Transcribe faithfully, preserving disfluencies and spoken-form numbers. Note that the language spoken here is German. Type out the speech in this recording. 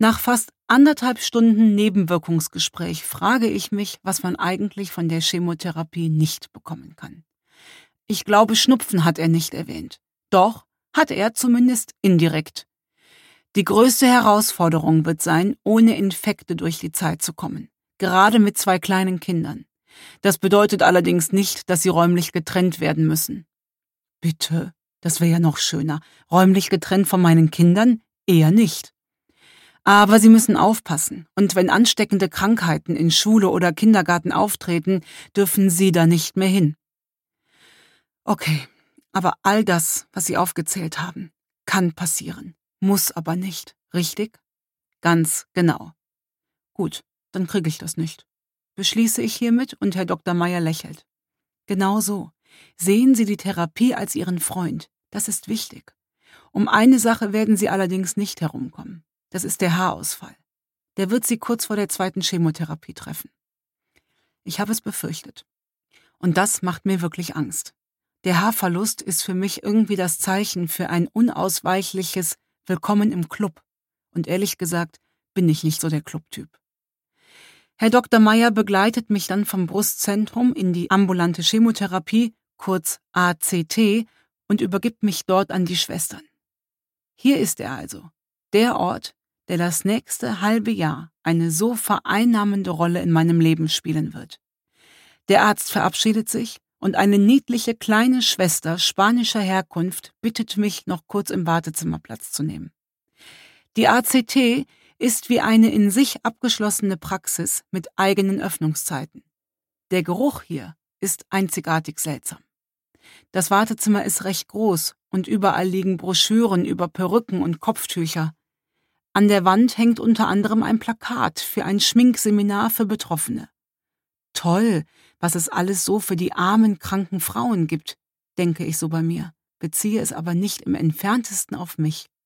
Nach fast anderthalb Stunden Nebenwirkungsgespräch frage ich mich, was man eigentlich von der Chemotherapie nicht bekommen kann. Ich glaube, Schnupfen hat er nicht erwähnt. Doch hat er zumindest indirekt. Die größte Herausforderung wird sein, ohne Infekte durch die Zeit zu kommen. Gerade mit zwei kleinen Kindern. Das bedeutet allerdings nicht, dass sie räumlich getrennt werden müssen. Bitte, das wäre ja noch schöner. Räumlich getrennt von meinen Kindern? Eher nicht. Aber sie müssen aufpassen. Und wenn ansteckende Krankheiten in Schule oder Kindergarten auftreten, dürfen sie da nicht mehr hin. Okay, aber all das, was Sie aufgezählt haben, kann passieren. Muss aber nicht, richtig? Ganz genau. Gut, dann kriege ich das nicht. Beschließe ich hiermit und Herr Doktor Meyer lächelt. Genau so. Sehen Sie die Therapie als Ihren Freund. Das ist wichtig. Um eine Sache werden Sie allerdings nicht herumkommen. Das ist der Haarausfall. Der wird Sie kurz vor der zweiten Chemotherapie treffen. Ich habe es befürchtet. Und das macht mir wirklich Angst. Der Haarverlust ist für mich irgendwie das Zeichen für ein unausweichliches Willkommen im Club. Und ehrlich gesagt bin ich nicht so der Clubtyp. Herr Doktor Meyer begleitet mich dann vom Brustzentrum in die ambulante Chemotherapie, kurz A C T, und übergibt mich dort an die Schwestern. Hier ist er also, der Ort, der das nächste halbe Jahr eine so vereinnahmende Rolle in meinem Leben spielen wird. Der Arzt verabschiedet sich und eine niedliche kleine Schwester spanischer Herkunft bittet mich, noch kurz im Wartezimmer Platz zu nehmen. Die A C T ist wie eine in sich abgeschlossene Praxis mit eigenen Öffnungszeiten. Der Geruch hier ist einzigartig seltsam. Das Wartezimmer ist recht groß und überall liegen Broschüren über Perücken und Kopftücher. An der Wand hängt unter anderem ein Plakat für ein Schminkseminar für Betroffene. Toll, was es alles so für die armen, kranken Frauen gibt, denke ich so bei mir, beziehe es aber nicht im Entferntesten auf mich.